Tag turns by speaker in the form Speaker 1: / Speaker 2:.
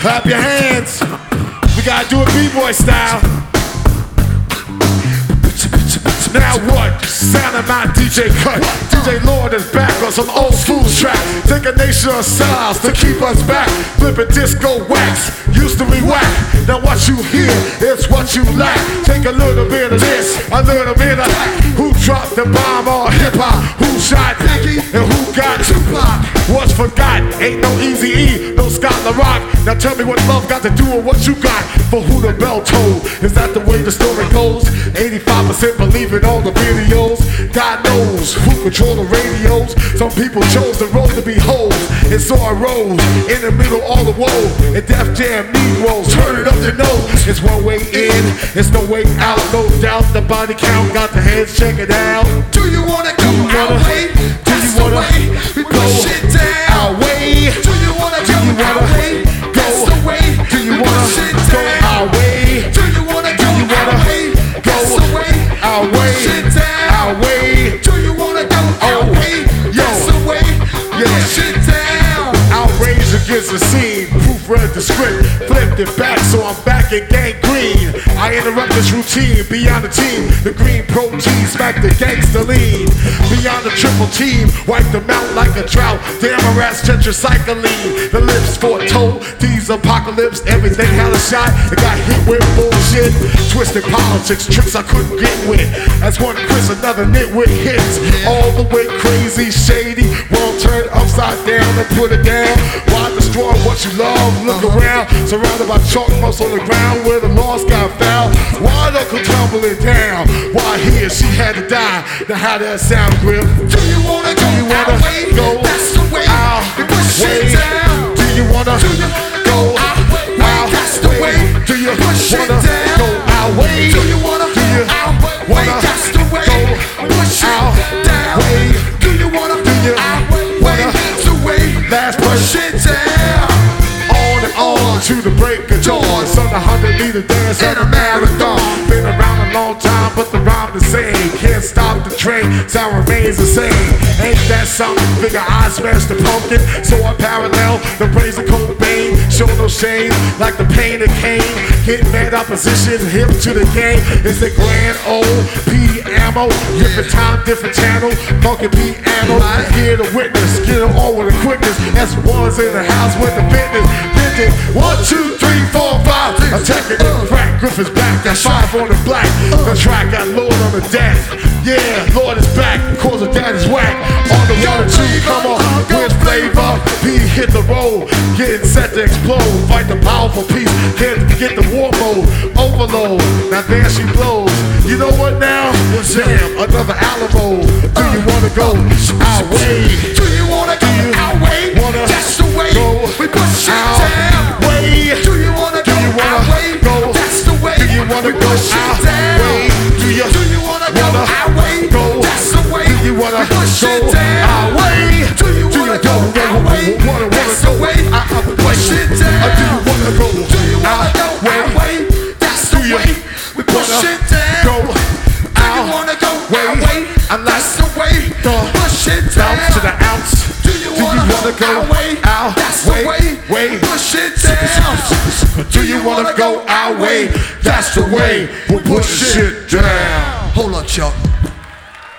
Speaker 1: Clap your hands. We gotta do it B-boy style. Now what? Sound of my DJ cut. DJ Lord is back on some old school track. Take a nation of styles to keep us back. Flipping disco wax, used to be whack. Now what you hear is what you lack. Take a little bit of this, a little bit of that. Who dropped the bomb on hip-hop? Who shot Biggie and who got Tupac? What's forgotten? Ain't no Eazy-E, no Scott LaRock. Now tell me what love got to do with what you got. For who the bell tolled? Is that the way the story goes? 85% believe in all the videos. God knows who control the radios. Some people chose the road to be hoes. And so I rose in the middle all the woe. And Def Jam Negroes, turn it up your nose. It's one way in, it's no way out. No doubt the body count got the hands check it out.
Speaker 2: Do you wanna go our way? That's the way we push it down.
Speaker 1: Our way.
Speaker 2: Do you wanna go our way? That's the way we push it down.
Speaker 1: Our way.
Speaker 2: Do you wanna go our way? That's the way
Speaker 1: our
Speaker 2: we push it down.
Speaker 1: Our way.
Speaker 2: Do you wanna go our way? That's the way we push it down.
Speaker 1: Outrage against the scene. Proofread the script, flipped it back, so I'm back in gang green. I interrupt this routine, beyond the team. The green protein, smack the gangster lean. Beyond the triple team, wipe them out like a drought. Damn, a rat's tetracycline. The lips foretold, these apocalypse. Everything had a shot, it got hit with bullshit. Twisted politics, tricks I couldn't get with. As one Chris, another nitwit hits. All the way crazy, shady. World turned upside down and put it down. Why destroy what you love? Look around, surrounded by chalk marks on the ground where the lost got found. Why don't come tumbling down? Why he or she had to die? Now how that sound, Grip?
Speaker 2: Do you wanna go our way?
Speaker 1: Go
Speaker 2: that's the way we push it down.
Speaker 1: Do you wanna go
Speaker 2: our way? That's the way
Speaker 1: do you
Speaker 2: push it
Speaker 1: wanna
Speaker 2: down.
Speaker 1: go our way?
Speaker 2: Do you wanna go our way? That's the way push it down. Do you wanna go our way? That's the way push it down.
Speaker 1: On to the break of dawn. Some 100-meter dance and a marathon. Been around a long time, but the rhyme the same. Can't stop the train, sound remains the same. Ain't that something? Figure I smashed the pumpkin, so I parallel the brains of Cobain. Show no shame, like the pain of Cain. Hit mad opposition, hip to the game. It's the grand old P ammo. Different time, different channel. Funky piano. Here to witness, get it all with a quickness. As one's in the house with the business. 1, 2, 3, 4, 5. Attacking the crack, Griffin's back. Got 5 on the black. The track got Lord on the deck. Yeah, Lord is back. Cause the dad is whack. On the 1 and 2, come on. Where's flavor? P hit the road. Getting set to explode. Fight the powerful piece. Can't forget the war mode. Overload. Now there she blows. You know what now? Damn, another Alamo. Do you wanna go our way?
Speaker 2: Do you wanna go our way? That's the way we push it down.
Speaker 1: Way.
Speaker 2: Do you wanna go our way? That's the way we push it down.
Speaker 1: Do you
Speaker 2: wanna go our way? That's the way
Speaker 1: we
Speaker 2: push it down.
Speaker 1: Our way.
Speaker 2: Do you wanna go our way? That's the way we push it down.
Speaker 1: Do you wanna go
Speaker 2: our way? That's the way we push it down. Do you wanna go our way? That's the way we push it down.
Speaker 1: To the ounce.
Speaker 2: Do you wanna go our way? That's the way we push it down.
Speaker 1: Do you wanna go our way? That's the way we push it down.
Speaker 2: Hold on, Chuck.